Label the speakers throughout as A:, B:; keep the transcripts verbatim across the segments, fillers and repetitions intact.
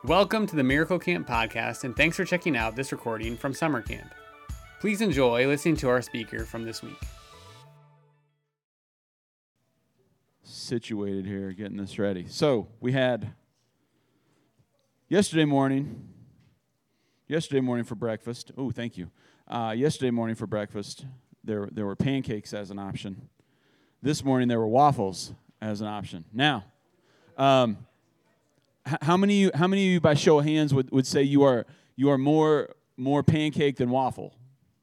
A: Welcome to the Miracle Camp podcast, and thanks for checking out this recording from summer camp. Please enjoy listening to our speaker from this week.
B: Situated here, getting this ready. So we had yesterday morning, yesterday morning for breakfast. Oh, thank you. Uh, yesterday morning for breakfast, there there were pancakes as an option. This morning there were waffles as an option. Now, um, h- how many of you, how many of you, by show of hands, would, would say you are you are more more pancake than waffle?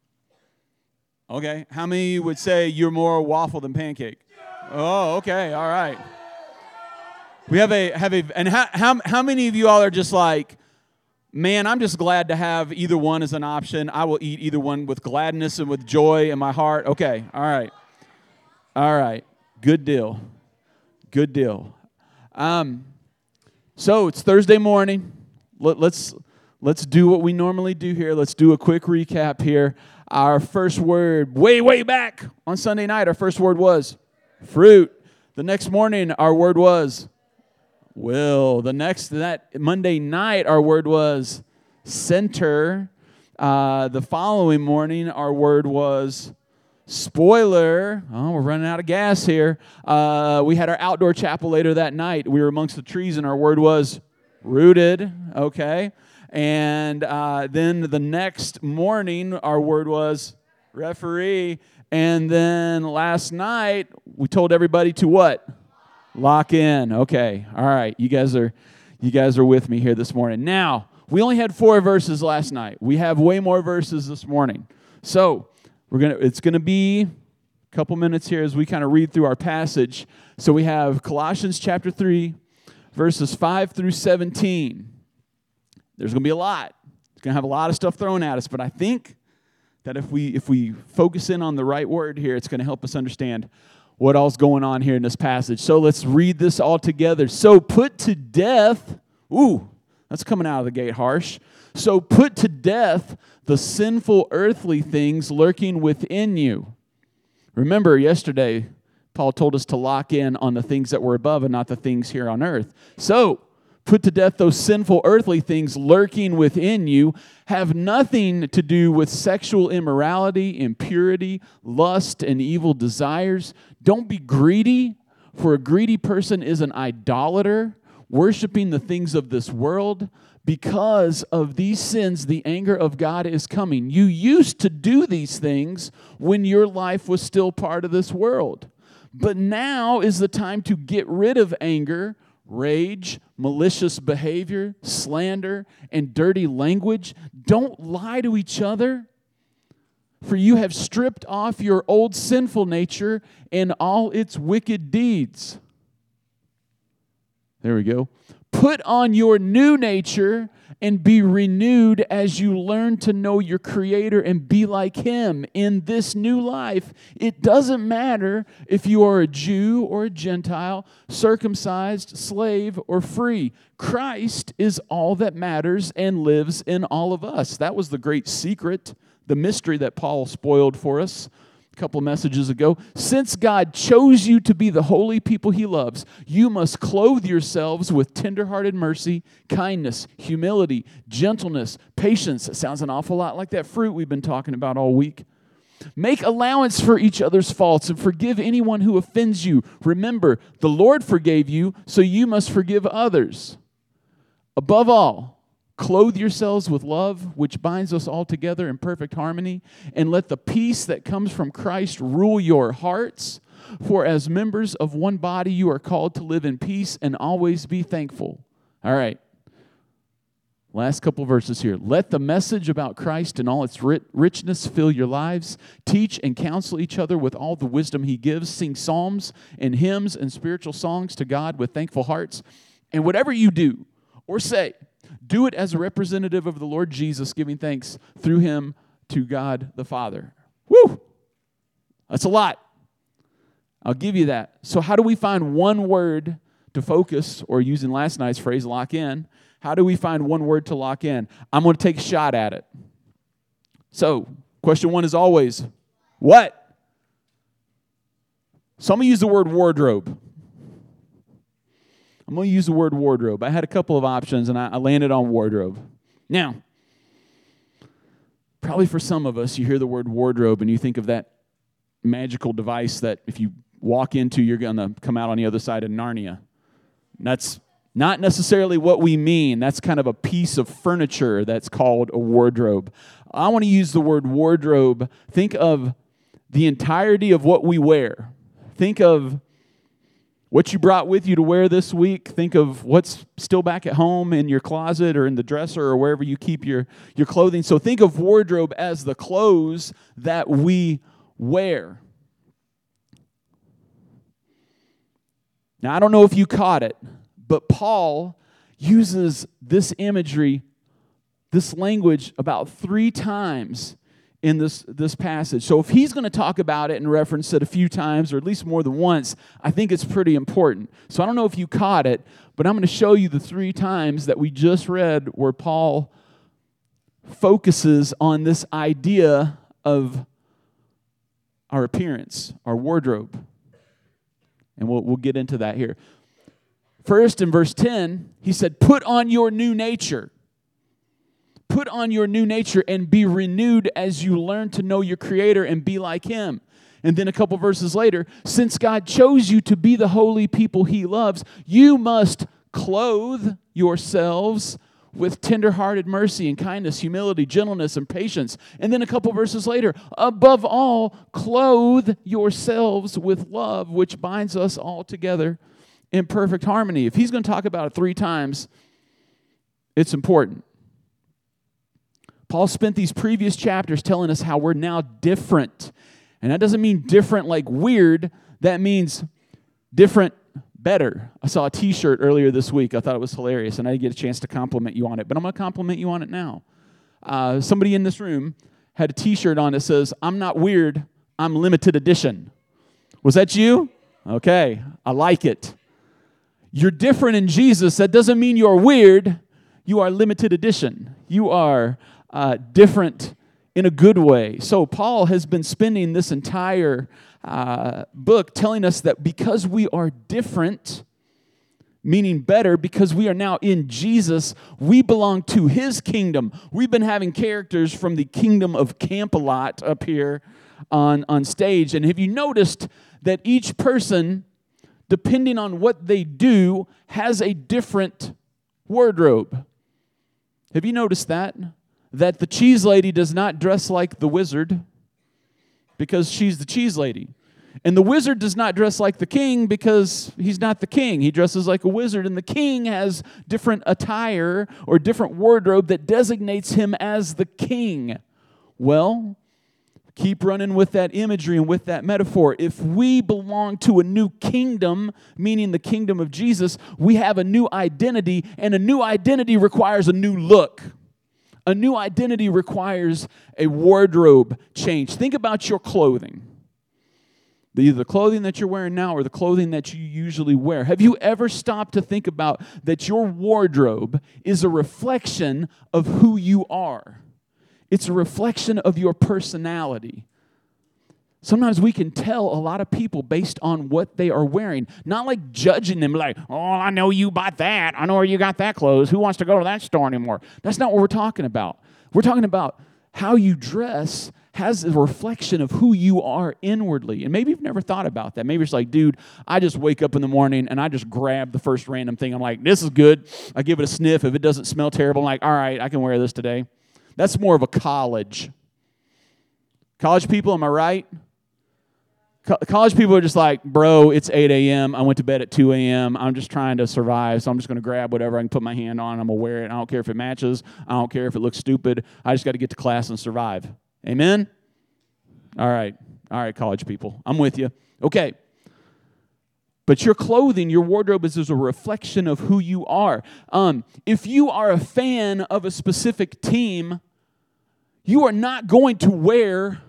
B: Okay. How many of you would say you're more waffle than pancake? Oh, okay, all right. We have a have a and how how how many of you all are just like, man, I'm just glad to have either one as an option. I will eat either one with gladness and with joy in my heart. Okay, all right, all right, good deal, good deal. Um, so it's Thursday morning. Let, let's let's do what we normally do here. Let's do a quick recap here. Our first word, way way back on Sunday night, our first word was fruit. The next morning, our word was will. The next, that Monday night, our word was center. Uh, the following morning, our word was spoiler. Oh, we're running out of gas here. Uh, we had our outdoor chapel later that night. We were amongst the trees, and our word was rooted. Okay. And uh, then the next morning, our word was referee. And then last night, we told everybody to what? Lock in. Okay. All right. You guys are you guys are with me here this morning. Now, we only had four verses last night. We have way more verses this morning. So, we're going to it's going to be a couple minutes here as we kind of read through our passage. So, we have Colossians chapter three, verses five through seventeen. There's going to be a lot. It's going to have a lot of stuff thrown at us, but I think that if we if we focus in on the right word here, it's going to help us understand what all's going on here in this passage. So let's read this all together. So put to death, ooh, that's coming out of the gate harsh. So put to death the sinful earthly things lurking within you. Remember, yesterday, Paul told us to lock in on the things that were above and not the things here on earth. So put to death those sinful earthly things lurking within you, have nothing to do with sexual immorality, impurity, lust, and evil desires. Don't be greedy, for a greedy person is an idolater, worshiping the things of this world. Because of these sins, the anger of God is coming. You used to do these things when your life was still part of this world. But now is the time to get rid of anger, rage, malicious behavior, slander, and dirty language. Don't lie to each other, for you have stripped off your old sinful nature and all its wicked deeds. There we go. Put on your new nature and be renewed as you learn to know your Creator and be like Him in this new life. It doesn't matter if you are a Jew or a Gentile, circumcised, slave, or free. Christ is all that matters and lives in all of us. That was the great secret, the mystery that Paul spoiled for us a couple of messages ago. Since God chose you to be the holy people He loves, you must clothe yourselves with tenderhearted mercy, kindness, humility, gentleness, patience. It sounds an awful lot like that fruit we've been talking about all week. Make allowance for each other's faults and forgive anyone who offends you. Remember, the Lord forgave you, so you must forgive others. Above all, clothe yourselves with love, which binds us all together in perfect harmony, and let the peace that comes from Christ rule your hearts. For as members of one body, you are called to live in peace and always be thankful. All right. Last couple verses here. Let the message about Christ and all its richness fill your lives. Teach and counsel each other with all the wisdom He gives. Sing psalms and hymns and spiritual songs to God with thankful hearts. And whatever you do or say, do it as a representative of the Lord Jesus, giving thanks through Him to God the Father. Woo! That's a lot. I'll give you that. So how do we find one word to focus, or using last night's phrase, lock in? How do we find one word to lock in? I'm going to take a shot at it. So, question one is always, what? Some use the word wardrobe. I'm going to use the word wardrobe. I had a couple of options, and I, I landed on wardrobe. Now, probably for some of us, you hear the word wardrobe, and you think of that magical device that if you walk into, you're going to come out on the other side of Narnia. That's not necessarily what we mean. That's kind of a piece of furniture that's called a wardrobe. I want to use the word wardrobe. Think of the entirety of what we wear. Think of what you brought with you to wear this week. Think of what's still back at home in your closet or in the dresser or wherever you keep your, your clothing. So think of wardrobe as the clothes that we wear. Now, I don't know if you caught it, but Paul uses this imagery, this language, about three times in this, this passage. So if he's going to talk about it and reference it a few times, or at least more than once, I think it's pretty important. So I don't know if you caught it, but I'm going to show you the three times that we just read where Paul focuses on this idea of our appearance, our wardrobe. And we'll, we'll get into that here. First, in verse ten, he said, put on your new nature. Put on your new nature and be renewed as you learn to know your Creator and be like Him. And then a couple verses later, since God chose you to be the holy people He loves, you must clothe yourselves with tender-hearted mercy and kindness, humility, gentleness, and patience. And then a couple verses later, above all, clothe yourselves with love, which binds us all together in perfect harmony. If he's going to talk about it three times, it's important. Paul spent these previous chapters telling us how we're now different. And that doesn't mean different like weird. That means different better. I saw a t-shirt earlier this week. I thought it was hilarious, and I didn't get a chance to compliment you on it. But I'm going to compliment you on it now. Uh, somebody in this room had a t-shirt on that says, I'm not weird, I'm limited edition. Was that you? Okay, I like it. You're different in Jesus. That doesn't mean you're weird. You are limited edition. You are uh, different in a good way. So Paul has been spending this entire uh, book telling us that because we are different, meaning better, because we are now in Jesus, we belong to His kingdom. We've been having characters from the kingdom of Camp-a-Lot up here on, on stage. And have you noticed that each person, depending on what they do, has a different wardrobe? Have you noticed that? That the cheese lady does not dress like the wizard because she's the cheese lady. And the wizard does not dress like the king because he's not the king. He dresses like a wizard. And the king has different attire or different wardrobe that designates him as the king. Well, keep running with that imagery and with that metaphor. If we belong to a new kingdom, meaning the kingdom of Jesus, we have a new identity, and a new identity requires a new look. A new identity requires a wardrobe change. Think about your clothing. Either the clothing that you're wearing now or the clothing that you usually wear. Have you ever stopped to think about that your wardrobe is a reflection of who you are? It's a reflection of your personality. Sometimes we can tell a lot of people based on what they are wearing. Not like judging them like, oh, I know you bought that. I know where you got that clothes. Who wants to go to that store anymore? That's not what we're talking about. We're talking about how you dress has a reflection of who you are inwardly. And maybe you've never thought about that. Maybe it's like, dude, I just wake up in the morning and I just grab the first random thing. I'm like, this is good. I give it a sniff. If it doesn't smell terrible, I'm like, all right, I can wear this today. That's more of a college. College people, am I right? Co- college people are just like, bro, it's eight a.m. I went to bed at two a.m. I'm just trying to survive, so I'm just going to grab whatever I can put my hand on. I'm going to wear it. I don't care if it matches. I don't care if it looks stupid. I just got to get to class and survive. Amen? All right. All right, college people. I'm with you. Okay. But your clothing, your wardrobe is, is a reflection of who you are. Um, if you are a fan of a specific team, you are not going to wear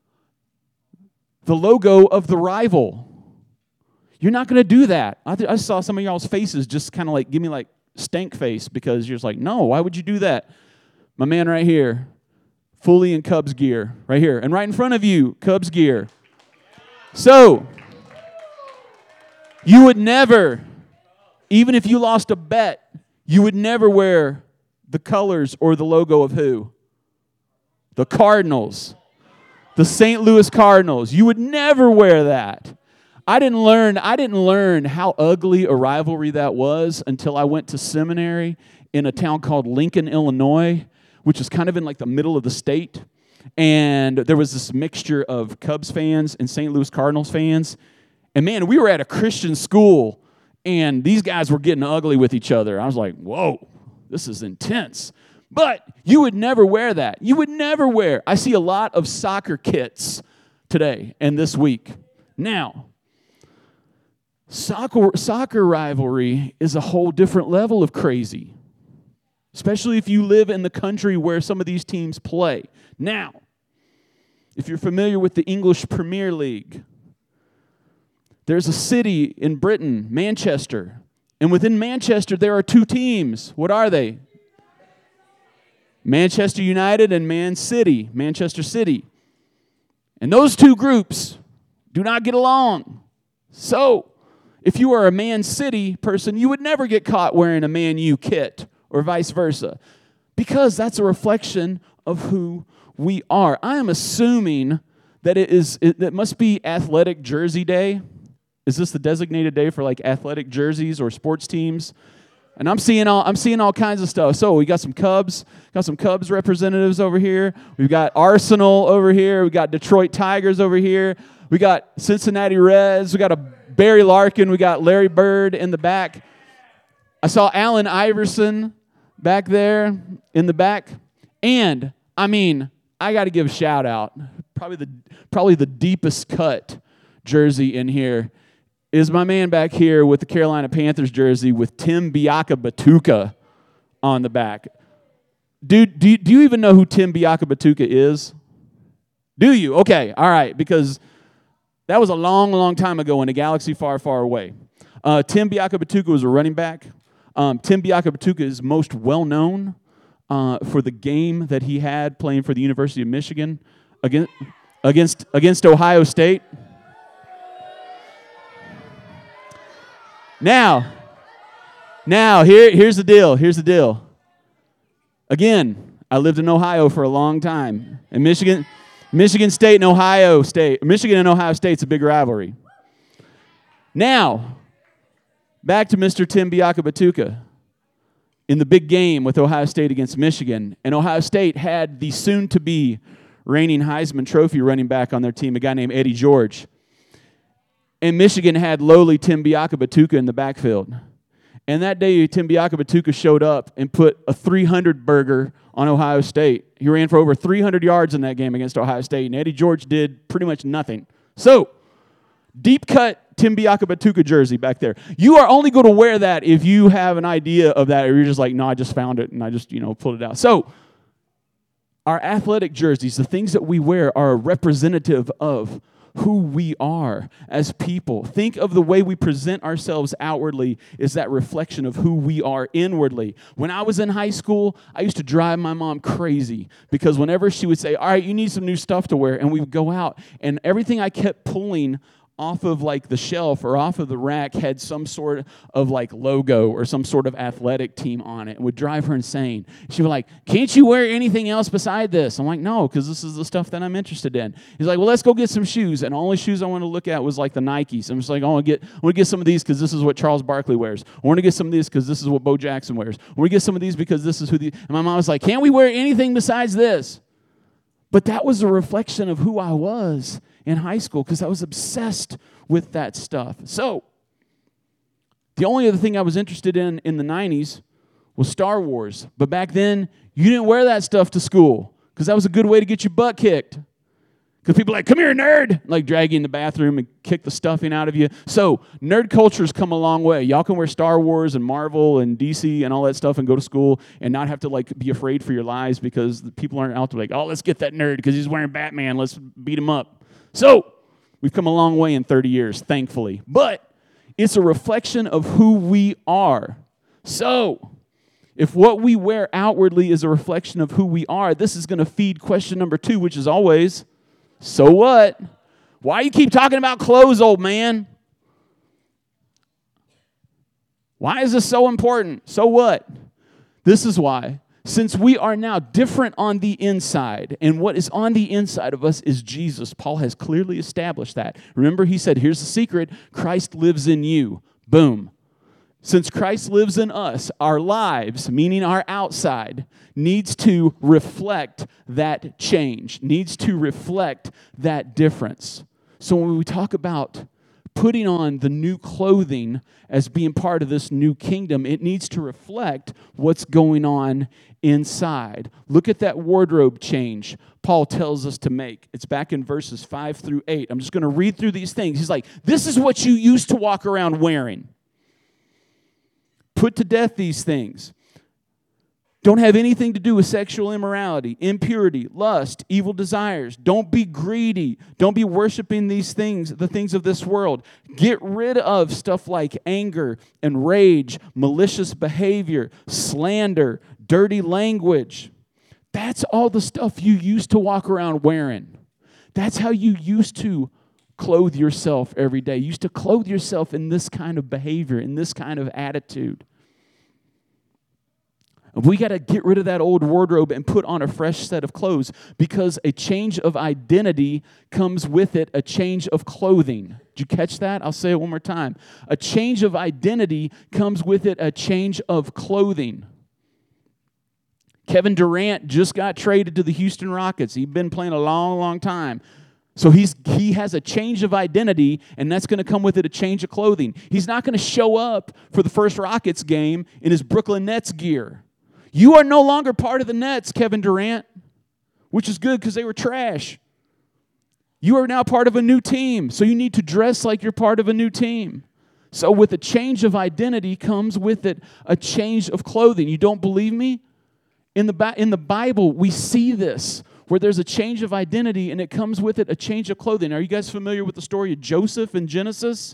B: the logo of the rival. You're not going to do that. I, th- I saw some of y'all's faces just kind of like, give me like stank face because you're just like, no, why would you do that? My man right here, fully in Cubs gear, right here. And right in front of you, Cubs gear. So, you would never, Even if you lost a bet, you would never wear the colors or the logo of who? The Cardinals. The Saint Louis Cardinals. You would never wear that. I didn't learn, I didn't learn how ugly a rivalry that was until I went to seminary in a town called Lincoln, Illinois, which is kind of in like the middle of the state. And there was this mixture of Cubs fans and Saint Louis Cardinals fans. And man, we were at a Christian school, and these guys were getting ugly with each other. I was like, whoa, this is intense. But you would never wear that. You would never wear. I see a lot of soccer kits today and this week. Now, soccer, soccer rivalry is a whole different level of crazy, especially if you live in the country where some of these teams play. Now, if you're familiar with the English Premier League, there's a city in Britain, Manchester, and within Manchester there are two teams. What are they? Manchester United and Man City, Manchester City. And those two groups do not get along. So, if you are a Man City person, you would never get caught wearing a Man U kit or vice versa, because that's a reflection of who we are. I am assuming that it is it, it must be athletic jersey day. Is this the designated day for like athletic jerseys or sports teams? And I'm seeing all I'm seeing all kinds of stuff. So we got some Cubs, got some Cubs representatives over here. We've got Arsenal over here. We got Detroit Tigers over here. We got Cincinnati Reds. We got a Barry Larkin. We got Larry Bird in the back. I saw Allen Iverson back there in the back. And I mean, I got to give a shout out. Probably the probably the deepest cut jersey in here is my man back here with the Carolina Panthers jersey with Tim Biakabatuka on the back. Dude, do you, do you even know who Tim Biakabatuka is? Do you? Okay, all right, because that was a long, long time ago in a galaxy far, far away. Uh, Tim Biakabatuka was a running back. Um, Tim Biakabatuka is most well-known uh, for the game that he had playing for the University of Michigan against, against, against Ohio State. Now, now here, here's the deal. Here's the deal. Again, I lived in Ohio for a long time. And Michigan, Michigan State and Ohio State, Michigan and Ohio State's a big rivalry. Now, back to Mister Tim Biakabatuka in the big game with Ohio State against Michigan. And Ohio State had the soon-to-be reigning Heisman Trophy running back on their team, a guy named Eddie George. And Michigan had lowly Tim Biakabatuka in the backfield. And that day, Tim Biakabatuka showed up and put a three hundred burger on Ohio State. He ran for over three hundred yards in that game against Ohio State, and Eddie George did pretty much nothing. So, deep cut Tim Biakabatuka jersey back there. You are only going to wear that if you have an idea of that, or you're just like, no, I just found it, and I just, you know, pulled it out. So, our athletic jerseys, the things that we wear, are representative of who we are as people. Think of the way we present ourselves outwardly is that reflection of who we are inwardly. When I was in high school, I used to drive my mom crazy because whenever she would say, all right, you need some new stuff to wear, and we would go out, and everything I kept pulling off of like the shelf or off of the rack had some sort of like logo or some sort of athletic team on it. It would drive her insane. She was like, can't you wear anything else beside this? I'm like, no, because this is the stuff that I'm interested in. He's like, well, let's go get some shoes. And the only shoes I want to look at was like the Nikes. I'm just like, oh, I want to get, I want to get some of these because this is what Charles Barkley wears. I want to get some of these because this is what Bo Jackson wears. I want to get some of these because this is who the, and my mom was like, can't we wear anything besides this? But that was a reflection of who I was in high school because I was obsessed with that stuff. So, the only other thing I was interested in in the nineties was Star Wars. But back then, you didn't wear that stuff to school because that was a good way to get your butt kicked. Because people are like, come here, nerd, like drag you in the bathroom and kick the stuffing out of you. So, nerd culture's come a long way. Y'all can wear Star Wars and Marvel and D C and all that stuff and go to school and not have to like be afraid for your lives because the people aren't out to like, oh, let's get that nerd because he's wearing Batman. Let's beat him up. So, we've come a long way in thirty years, thankfully. But it's a reflection of who we are. So, if what we wear outwardly is a reflection of who we are, this is going to feed question number two, which is always, so what? Why you keep talking about clothes, old man? Why is this so important? So what? This is why. Since we are now different on the inside, and what is on the inside of us is Jesus. Paul has clearly established that. Remember, he said, here's the secret, Christ lives in you. Boom. Since Christ lives in us, our lives, meaning our outside, needs to reflect that change, needs to reflect that difference. So when we talk about putting on the new clothing as being part of this new kingdom, it needs to reflect what's going on inside. Look at that wardrobe change Paul tells us to make. It's back in verses five through eight. I'm just going to read through these things. He's like, this is what you used to walk around wearing. Put to death these things. Don't have anything to do with sexual immorality, impurity, lust, evil desires. Don't be greedy. Don't be worshiping these things, the things of this world. Get rid of stuff like anger and rage, malicious behavior, slander, dirty language. That's all the stuff you used to walk around wearing. That's how you used to clothe yourself every day. You used to clothe yourself in this kind of behavior, in this kind of attitude. We got to get rid of that old wardrobe and put on a fresh set of clothes, because a change of identity comes with it a change of clothing. Did you catch that? I'll say it one more time. A change of identity comes with it a change of clothing. Kevin Durant just got traded to the Houston Rockets. He'd been playing a long, long time. So he's he has a change of identity, and that's going to come with it a change of clothing. He's not going to show up for the first Rockets game in his Brooklyn Nets gear. You are no longer part of the Nets, Kevin Durant, which is good because they were trash. You are now part of a new team, so you need to dress like you're part of a new team. So with a change of identity comes with it a change of clothing. You don't believe me? In the, in the Bible, we see this, where there's a change of identity and it comes with it a change of clothing. Are you guys familiar with the story of Joseph in Genesis?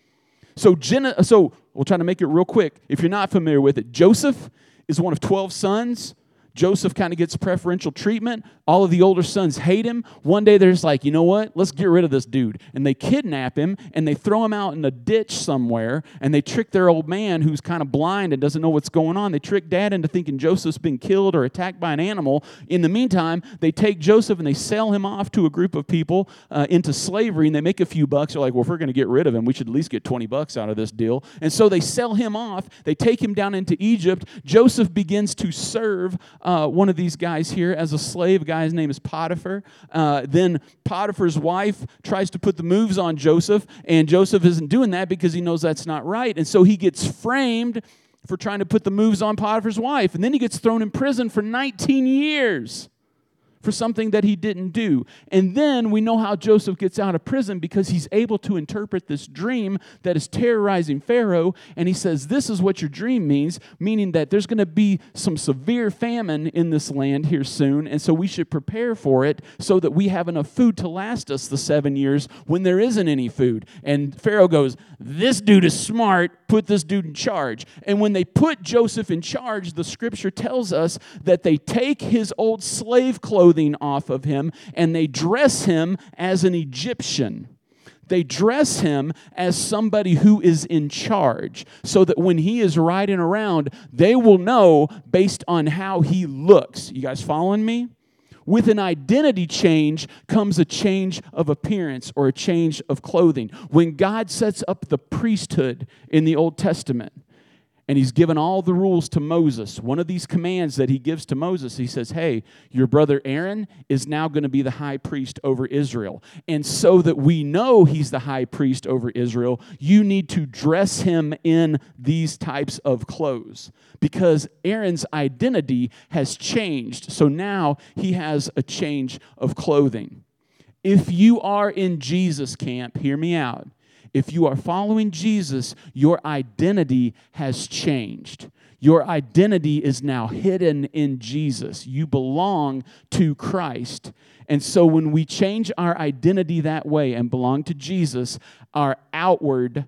B: So, Gen- so we'll try to make it real quick. If you're not familiar with it, Joseph is one of twelve sons. Joseph kind of gets preferential treatment. All of the older sons hate him. One day they're just like, you know what? Let's get rid of this dude. And they kidnap him, and they throw him out in a ditch somewhere, and they trick their old man who's kind of blind and doesn't know what's going on. They trick Dad into thinking Joseph's been killed or attacked by an animal. In the meantime, they take Joseph and they sell him off to a group of people uh, into slavery, and they make a few bucks. They're like, well, if we're going to get rid of him, we should at least get twenty bucks out of this deal. And so they sell him off. They take him down into Egypt. Joseph begins to serve uh, one of these guys here as a slave. A guy's name is Potiphar. Uh, then Potiphar's wife tries to put the moves on Joseph, and Joseph isn't doing that because he knows that's not right. And so he gets framed for trying to put the moves on Potiphar's wife. And then he gets thrown in prison for nineteen years for something that he didn't do. And then we know how Joseph gets out of prison, because he's able to interpret this dream that is terrorizing Pharaoh. And he says, this is what your dream means, meaning that there's going to be some severe famine in this land here soon. And so we should prepare for it so that we have enough food to last us the seven years when there isn't any food. And Pharaoh goes, this dude is smart. Put this dude in charge. And when they put Joseph in charge, the scripture tells us that they take his old slave clothing off of him and they dress him as an Egyptian. They dress him as somebody who is in charge, so that when he is riding around, they will know based on how he looks. You guys following me? With an identity change comes a change of appearance or a change of clothing. When God sets up the priesthood in the Old Testament, and he's given all the rules to Moses, one of these commands that he gives to Moses, he says, hey, your brother Aaron is now going to be the high priest over Israel. And so that we know he's the high priest over Israel, you need to dress him in these types of clothes, because Aaron's identity has changed. So now he has a change of clothing. If you are in Jesus camp, hear me out. If you are following Jesus, your identity has changed. Your identity is now hidden in Jesus. You belong to Christ. And so when we change our identity that way and belong to Jesus, our outward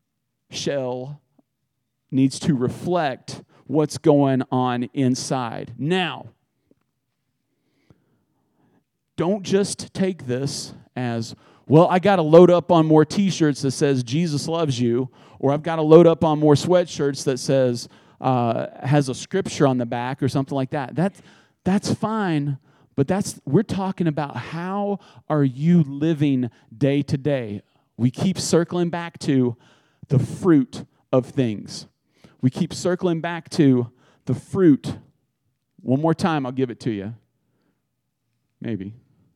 B: shell needs to reflect what's going on inside. Now, don't just take this as, Well, I got to load up on more T-shirts that says Jesus loves you, or I've got to load up on more sweatshirts that says uh, has a scripture on the back or something like that. That's that's fine, but that's we're talking about how are you living day to day. We keep circling back to the fruit of things. We keep circling back to the fruit. One more time, I'll give it to you. Maybe.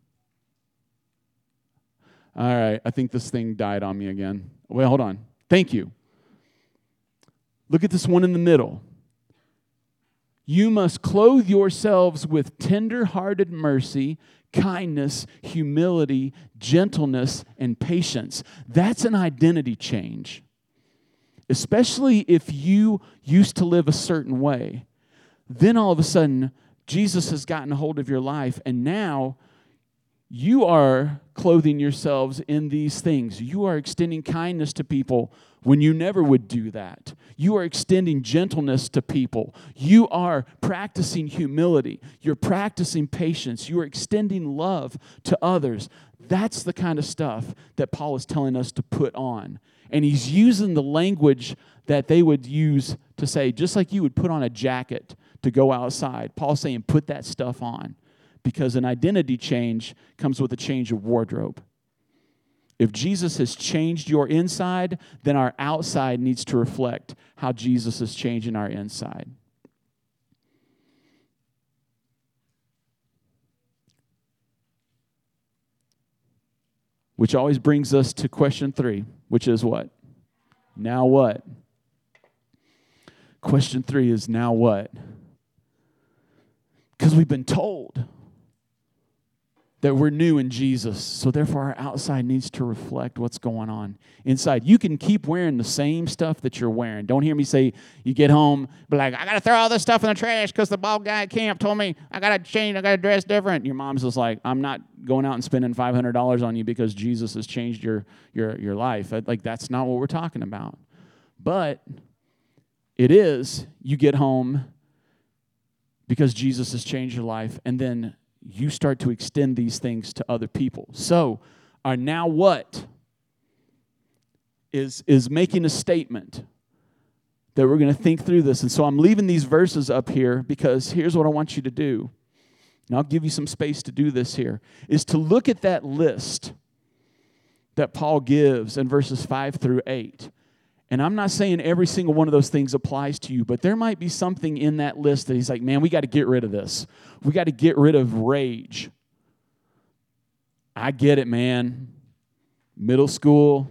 B: All right, I think this thing died on me again. Wait, hold on. Thank you. Look at this one in the middle. You must clothe yourselves with tender-hearted mercy, kindness, humility, gentleness, and patience. That's an identity change. Especially if you used to live a certain way. Then all of a sudden, Jesus has gotten a hold of your life, and now you are clothing yourselves in these things. You are extending kindness to people when you never would do that. You are extending gentleness to people. You are practicing humility. You're practicing patience. You are extending love to others. That's the kind of stuff that Paul is telling us to put on. And he's using the language that they would use to say, just like you would put on a jacket to go outside. Paul's saying, put that stuff on. Because an identity change comes with a change of wardrobe. If Jesus has changed your inside, then our outside needs to reflect how Jesus is changing our inside. Which always brings us to question three, which is what? Now what? Question three is now what? Because we've been told that we're new in Jesus, so therefore our outside needs to reflect what's going on inside. You can keep wearing the same stuff that you're wearing. Don't hear me say you get home, be like, I got to throw all this stuff in the trash because the bald guy at camp told me I got to change, I got to dress different. Your mom's just like, I'm not going out and spending five hundred dollars on you because Jesus has changed your, your, your life. Like, that's not what we're talking about. But it is, you get home because Jesus has changed your life, and then you start to extend these things to other people. So, our now what is, is making a statement that we're going to think through this. And so I'm leaving these verses up here because here's what I want you to do. And I'll give you some space to do this here, is to look at that list that Paul gives in verses five through eight. And I'm not saying every single one of those things applies to you, but there might be something in that list that he's like, man, we got to get rid of this. We got to get rid of rage. I get it, man. Middle school,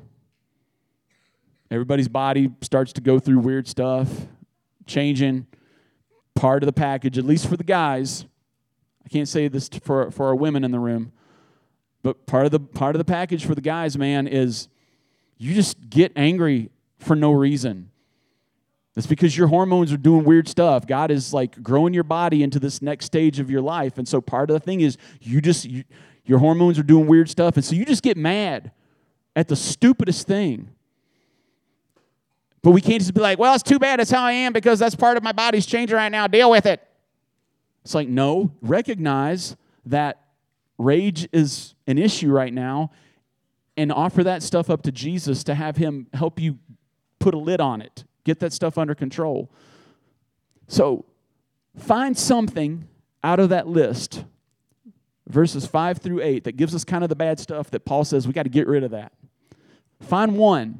B: everybody's body starts to go through weird stuff, changing. Part of the package, at least for the guys. I can't say this for, for our women in the room, but part of the part of the package for the guys, man, is you just get angry for no reason. It's because your hormones are doing weird stuff. God is like growing your body into this next stage of your life. And so part of the thing is you just, you, your hormones are doing weird stuff. And so you just get mad at the stupidest thing. But we can't just be like, well, it's too bad. It's how I am because that's part of my body's changing right now. Deal with it. It's like, no, recognize that rage is an issue right now and offer that stuff up to Jesus to have him help you put a lid on it. Get that stuff under control. So find something out of that list, verses five through eight, that gives us kind of the bad stuff that Paul says we got to get rid of that. Find one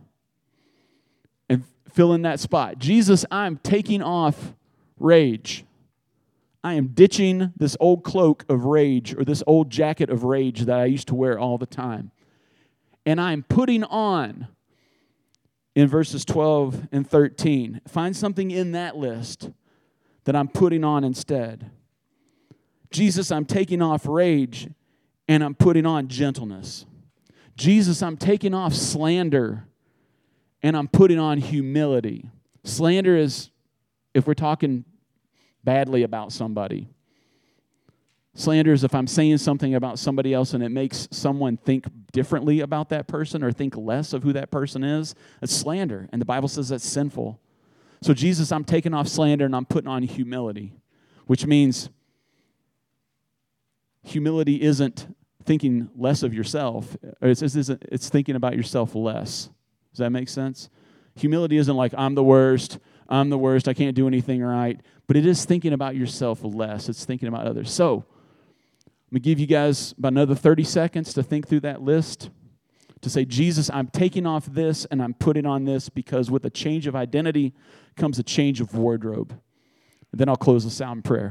B: and fill in that spot. Jesus, I'm taking off rage. I am ditching this old cloak of rage or this old jacket of rage that I used to wear all the time. And I'm putting on, in verses twelve and thirteen, find something in that list that I'm putting on instead. Jesus, I'm taking off rage and I'm putting on gentleness. Jesus, I'm taking off slander and I'm putting on humility. Slander is if we're talking badly about somebody. Slander is if I'm saying something about somebody else and it makes someone think differently about that person or think less of who that person is. It's slander, and the Bible says that's sinful. So Jesus, I'm taking off slander and I'm putting on humility, which means humility isn't thinking less of yourself. It's, it's, it's thinking about yourself less. Does that make sense? Humility isn't like, I'm the worst, I'm the worst, I can't do anything right. But it is thinking about yourself less. It's thinking about others. So, I'm going to give you guys about another thirty seconds to think through that list, to say, Jesus, I'm taking off this and I'm putting on this, because with a change of identity comes a change of wardrobe. And then I'll close this out in prayer.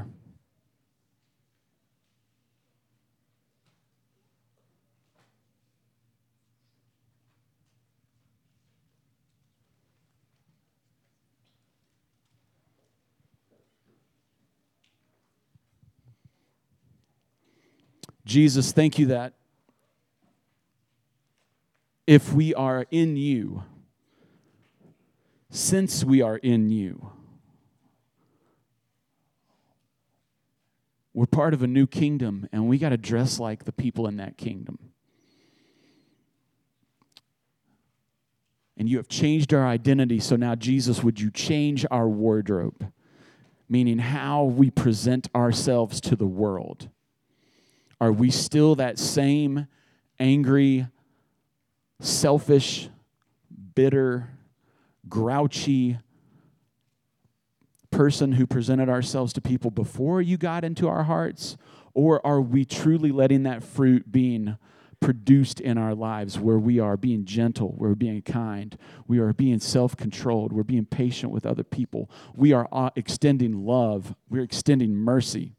B: Jesus, thank you that if we are in you, since we are in you, we're part of a new kingdom, and we got to dress like the people in that kingdom. And you have changed our identity, so now, Jesus, would you change our wardrobe? Meaning how we present ourselves to the world. Are we still that same angry, selfish, bitter, grouchy person who presented ourselves to people before you got into our hearts? Or are we truly letting that fruit being produced in our lives, where we are being gentle, we're being kind, we are being self-controlled, we're being patient with other people, we are extending love, we're extending mercy,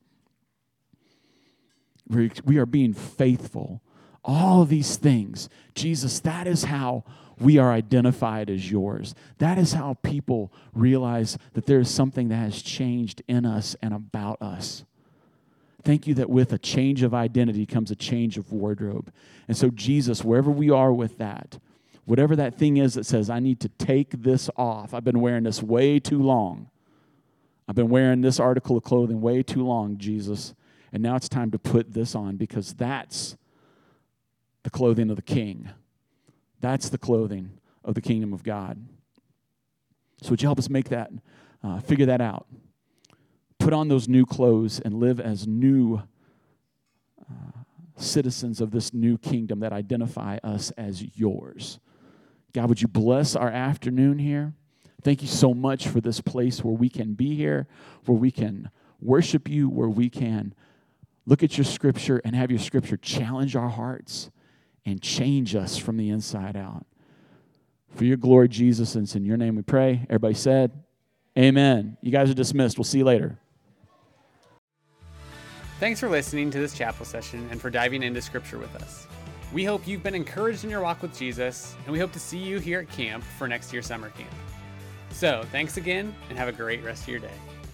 B: we're, we are being faithful. All of these things, Jesus, that is how we are identified as yours. That is how people realize that there is something that has changed in us and about us. Thank you that with a change of identity comes a change of wardrobe. And so, Jesus, wherever we are with that, whatever that thing is that says, I need to take this off. I've been wearing this way too long. I've been wearing this article of clothing way too long, Jesus. And now it's time to put this on, because that's the clothing of the King. That's the clothing of the kingdom of God. So would you help us make that, uh, figure that out? Put on those new clothes and live as new uh, citizens of this new kingdom that identify us as yours. God, would you bless our afternoon here? Thank you so much for this place where we can be here, where we can worship you, where we can look at your scripture and have your scripture challenge our hearts and change us from the inside out. For your glory, Jesus, and it's in your name we pray. Everybody said, amen. You guys are dismissed. We'll see you later.
A: Thanks for listening to this chapel session and for diving into Scripture with us. We hope you've been encouraged in your walk with Jesus, and we hope to see you here at camp for next year's summer camp. So, thanks again, and have a great rest of your day.